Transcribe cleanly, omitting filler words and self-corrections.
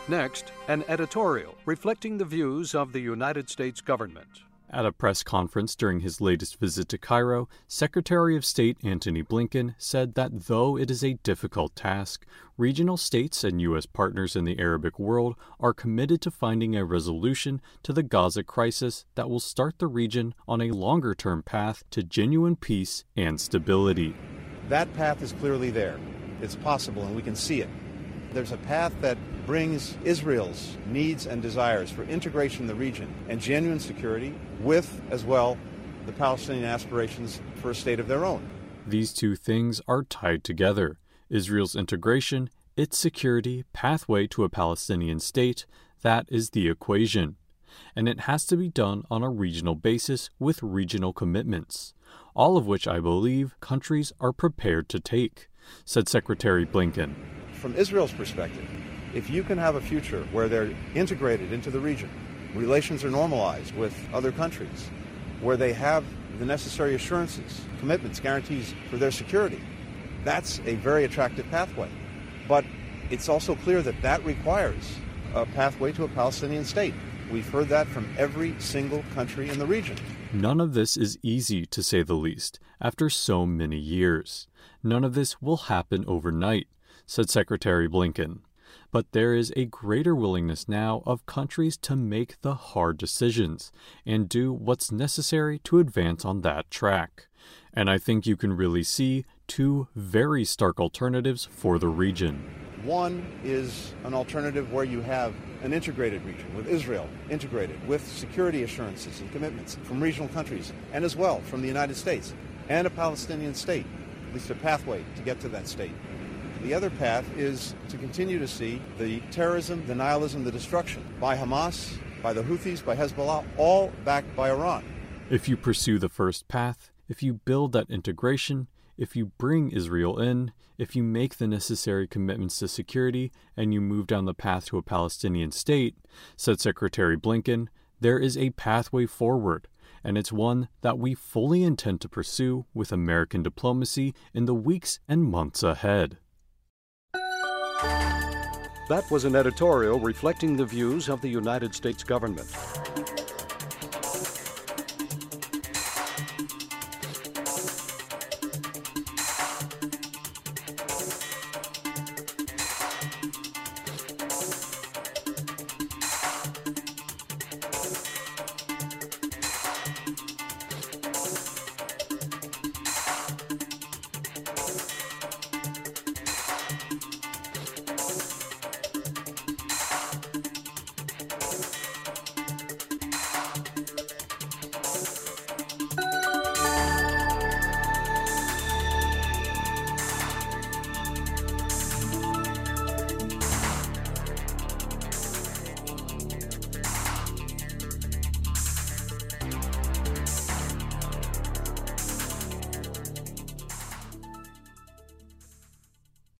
Next, an editorial reflecting the views of the United States government. At a press conference during his latest visit to Cairo, Secretary of State Antony Blinken said that though it is a difficult task, regional states and U.S. partners in the Arabic world are committed to finding a resolution to the Gaza crisis that will start the region on a longer-term path to genuine peace and stability. That path is clearly there. It's possible, and we can see it. There's a path that brings Israel's needs and desires for integration in the region and genuine security with, as well, the Palestinian aspirations for a state of their own. These two things are tied together. Israel's integration, its security, pathway to a Palestinian state, that is the equation. And it has to be done on a regional basis with regional commitments, all of which I believe countries are prepared to take, said Secretary Blinken. From Israel's perspective, if you can have a future where they're integrated into the region, relations are normalized with other countries, where they have the necessary assurances, commitments, guarantees for their security, that's a very attractive pathway. But it's also clear that that requires a pathway to a Palestinian state. We've heard that from every single country in the region. None of this is easy, to say the least, after so many years. None of this will happen overnight, said Secretary Blinken. But there is a greater willingness now of countries to make the hard decisions and do what's necessary to advance on that track. And I think you can really see two very stark alternatives for the region. One is an alternative where you have an integrated region with Israel integrated with security assurances and commitments from regional countries and as well from the United States and a Palestinian state, at least a pathway to get to that state. The other path is to continue to see the terrorism, the nihilism, the destruction by Hamas, by the Houthis, by Hezbollah, all backed by Iran. If you pursue the first path, if you build that integration, if you bring Israel in, if you make the necessary commitments to security, and you move down the path to a Palestinian state, said Secretary Blinken, there is a pathway forward, and it's one that we fully intend to pursue with American diplomacy in the weeks and months ahead. That was an editorial reflecting the views of the United States government.